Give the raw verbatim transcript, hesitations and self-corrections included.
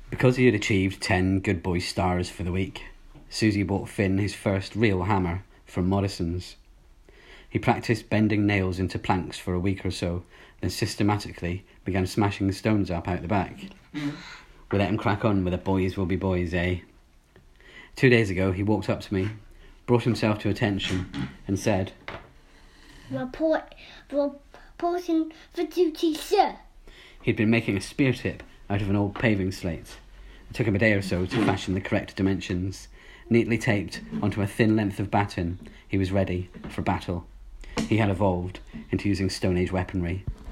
Because he had achieved ten good boy stars for the week, Susie bought Finn his first real hammer from Morrison's. He practiced bending nails into planks for a week or so, then systematically began smashing stones up out the back. Mm. We let him crack on with the boys will be boys, eh? Two days ago, he walked up to me, brought himself to attention, and said, Report, reporting for duty, sir. He'd been making a spear tip out of an old paving slate. It took him a day or so to fashion the correct dimensions. Neatly taped onto a thin length of batten, he was ready for battle. He had evolved into using Stone Age weaponry.